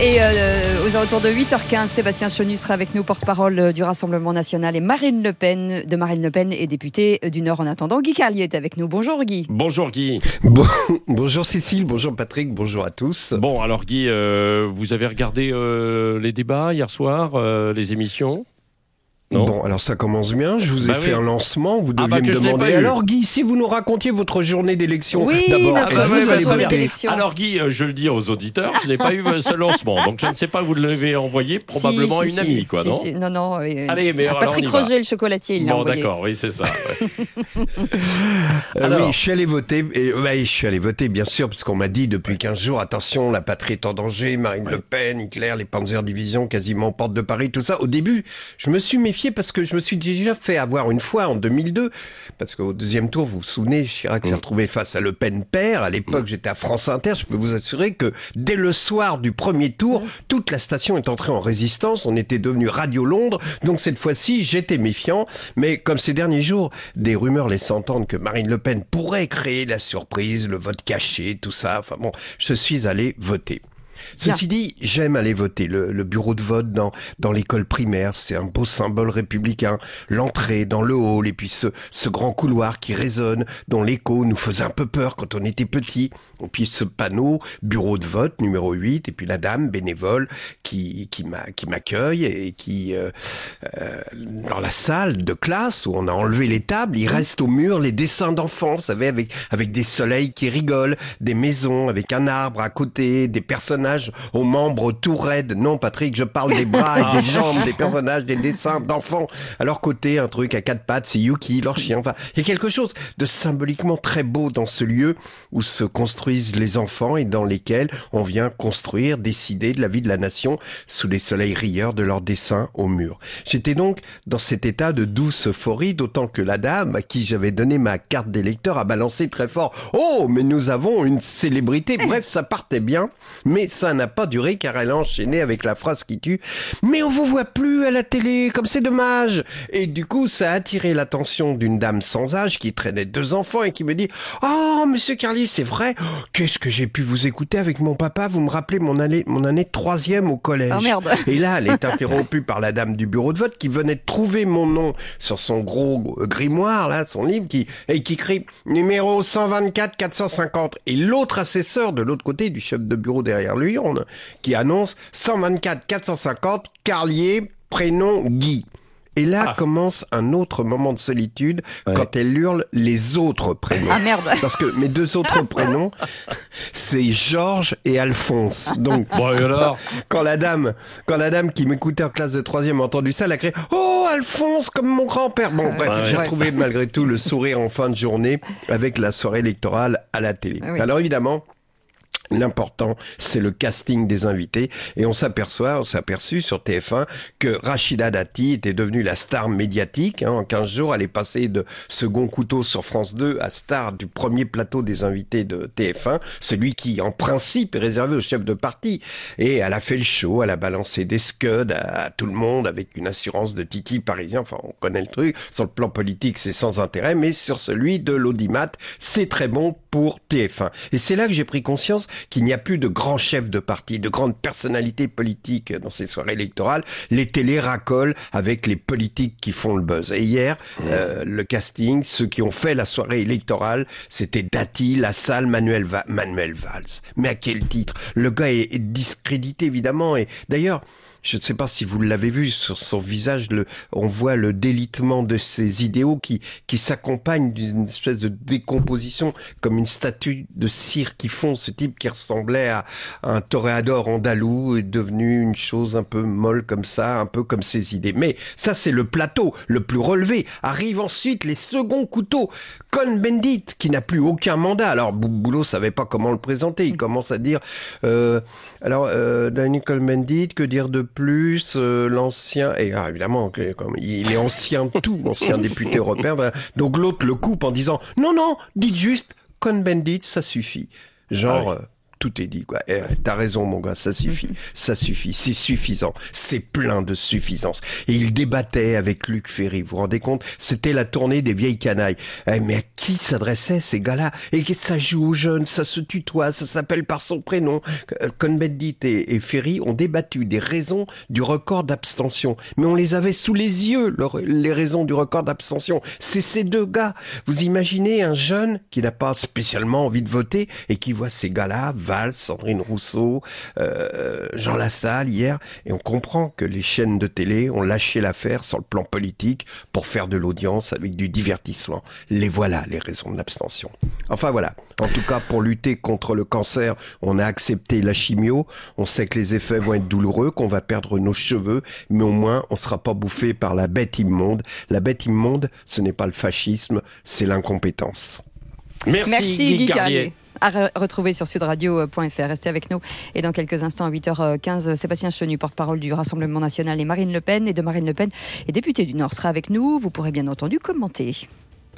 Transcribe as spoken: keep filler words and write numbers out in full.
Et euh, aux alentours de huit heures quinze, Sébastien Chenu sera avec nous, porte-parole du Rassemblement National, et Marine Le Pen, de Marine Le Pen et députée du Nord. En attendant, Guy Carlier est avec nous. Bonjour Guy. Bonjour Guy. Bon, bonjour Cécile, bonjour Patrick, bonjour à tous. Bon, alors Guy, euh, vous avez regardé euh, les débats hier soir, euh, les émissions ? Non. Bon, alors ça commence bien, je vous ai bah fait oui. un lancement, vous Ah deviez bah me que je l'ai demander, pas eu. alors Guy, si vous nous racontiez votre journée d'élection, Oui, d'abord, notre et bah vous ouais, allez journée voter. d'élection. Alors Guy, euh, je le dis aux auditeurs, je n'ai pas eu ce lancement, donc je ne sais pas, vous l'avez envoyé probablement Si, à si, une si. amie, quoi, Si, non si. Non, non. euh, Allez, mais à alors, Patrick on y va. Roger, le chocolatier, il l'a Bon, envoyé. d'accord, oui, c'est ça. Ouais. Euh, Alors. oui, je suis allé voter, et ouais, je suis allé voter bien sûr, parce qu'on m'a dit depuis quinze jours, attention, la patrie est en danger, Marine Ouais. Le Pen, Hitler, les Panzer-Division, quasiment porte de Paris, tout ça. Au début, je me suis méfié parce que je me suis déjà fait avoir une fois en deux mille deux, parce qu'au deuxième tour, vous vous souvenez, Chirac s'est Mm. retrouvé face à Le Pen père. À l'époque, j'étais à France Inter, je peux vous assurer que dès le soir du premier tour, Mm. toute la station est entrée en résistance, on était devenu Radio Londres, donc cette fois-ci, j'étais méfiant, mais comme ces derniers jours, des rumeurs laissent entendre que Marine Le Pen pourrait créer la surprise, le vote caché, tout ça, enfin bon, je suis allé voter. Ceci dit, j'aime aller voter. Le, le bureau de vote dans, dans l'école primaire, c'est un beau symbole républicain. L'entrée dans le hall et puis ce, ce grand couloir qui résonne, dont l'écho nous faisait un peu peur quand on était petit. Et puis ce panneau, bureau de vote numéro huit, et puis la dame bénévole qui, qui, m'a, qui m'accueille et qui, euh, euh, dans la salle de classe où on a enlevé les tables, il reste au mur les dessins d'enfants, vous savez, avec, avec des soleils qui rigolent, des maisons avec un arbre à côté, des personnages aux membres tout raides. Non, Patrick, je parle des bras et des jambes, des personnages, des dessins d'enfants. À leur côté, un truc à quatre pattes, c'est Yuki, leur chien. Enfin, il y a quelque chose de symboliquement très beau dans ce lieu où se construisent les enfants et dans lesquels on vient construire, décider de la vie de la nation sous les soleils rieurs de leurs dessins au mur. J'étais donc dans cet état de douce euphorie, d'autant que la dame à qui j'avais donné ma carte d'électeur a balancé très fort « Oh, mais nous avons une célébrité !» Bref, ça partait bien, mais ça n'a pas duré car elle a enchaîné avec la phrase qui tue « Mais on vous voit plus à la télé, comme c'est dommage !» Et du coup, ça a attiré l'attention d'une dame sans âge qui traînait deux enfants et qui me dit « Oh, monsieur Carlier, c'est vrai, qu'est-ce que j'ai pu vous écouter avec mon papa, vous me rappelez mon année, mon année de troisième au collège. » Oh merde. Et là, elle est interrompue par la dame du bureau de vote qui venait de trouver mon nom sur son gros grimoire, là, son livre, qui, et qui crie « Numéro cent vingt-quatre quatre cent cinquante ». Et l'autre assesseur de l'autre côté, du chef de bureau derrière lui, on, qui annonce cent vingt-quatre quatre cent cinquante, Carlier, prénom Guy. Et là Ah. commence un autre moment de solitude Ouais. quand elle hurle les autres prénoms. Ah merde. Parce que mes deux autres prénoms, c'est Georges et Alphonse. Donc, Bon, et alors ? quand la dame, quand la dame qui m'écoutait en classe de troisième a entendu ça, elle a crié « Oh, Alphonse, comme mon grand-père !» Bon, bref, ouais. j'ai Ouais. retrouvé malgré tout le sourire en fin de journée avec la soirée électorale à la télé. Ah oui. Alors évidemment, l'important, c'est le casting des invités. Et on s'aperçoit, on s'est aperçu sur T F un que Rachida Dati était devenue la star médiatique. Hein. En quinze jours, elle est passée de second couteau sur France deux à star du premier plateau des invités de T F un. Celui qui, en principe, est réservé aux chefs de parti. Et elle a fait le show, elle a balancé des scuds à, à tout le monde avec une assurance de Titi parisien. Enfin, on connaît le truc. Sur le plan politique, c'est sans intérêt. Mais sur celui de l'audimat, c'est très bon pour T F un. Et c'est là que j'ai pris conscience qu'il n'y a plus de grands chefs de parti, de grandes personnalités politiques dans ces soirées électorales. Les télés racolent avec les politiques qui font le buzz. Et hier, euh, le casting, ceux qui ont fait la soirée électorale, c'était Dati, Lassalle, Manuel, Va- Manuel Valls. Mais à quel titre ? Le gars est, est discrédité, évidemment. Et d'ailleurs, je ne sais pas si vous l'avez vu sur son visage, le, on voit le délitement de ses idéaux qui, qui s'accompagne d'une espèce de décomposition, comme une statue de cire qui fond. Ce type qui ressemblait à, à un toréador andalou est devenu une chose un peu molle comme ça, un peu comme ses idées. Mais ça, c'est le plateau le plus relevé. Arrivent ensuite les seconds couteaux. Cohn-Bendit, qui n'a plus aucun mandat. Alors, Boulot savait pas comment le présenter. Il commence à dire, euh, alors, euh, Daniel Cohn-Bendit, que dire de plus, euh, l'ancien, et ah, évidemment, que- comme il est ancien de tout, ancien député européen, voilà. Donc l'autre le coupe en disant, non, non, dites juste, Cohn-Bendit, ça suffit. Genre, Ah oui. euh, tout est dit, quoi. Eh, t'as raison, mon gars, ça suffit. Ça suffit. C'est suffisant. C'est plein de suffisance. Et il débattait avec Luc Ferry. Vous vous rendez compte? C'était la tournée des vieilles canailles. Eh, mais à qui s'adressaient ces gars-là? Et ça joue aux jeunes, ça se tutoie, ça s'appelle par son prénom. Cohn-Bendit et, et Ferry ont débattu des raisons du record d'abstention. Mais on les avait sous les yeux, le, les raisons du record d'abstention. C'est ces deux gars. Vous imaginez un jeune qui n'a pas spécialement envie de voter et qui voit ces gars-là, Valls, Sandrine Rousseau, euh, Jean Lassalle hier, et on comprend que les chaînes de télé ont lâché l'affaire sur le plan politique pour faire de l'audience avec du divertissement. Les voilà, les raisons de l'abstention. Enfin voilà, en tout cas pour lutter contre le cancer, on a accepté la chimio, on sait que les effets vont être douloureux, qu'on va perdre nos cheveux, mais au moins on sera pas bouffé par la bête immonde. La bête immonde, ce n'est pas le fascisme, c'est l'incompétence. Merci, Merci Guy, Guy Carlier. Carlier. À re- retrouver sur sudradio point f r. Restez avec nous. Et dans quelques instants, à huit heures quinze, Sébastien Chenu, porte-parole du Rassemblement National, et Marine Le Pen, et de Marine Le Pen, et députée du Nord, sera avec nous. Vous pourrez bien entendu commenter.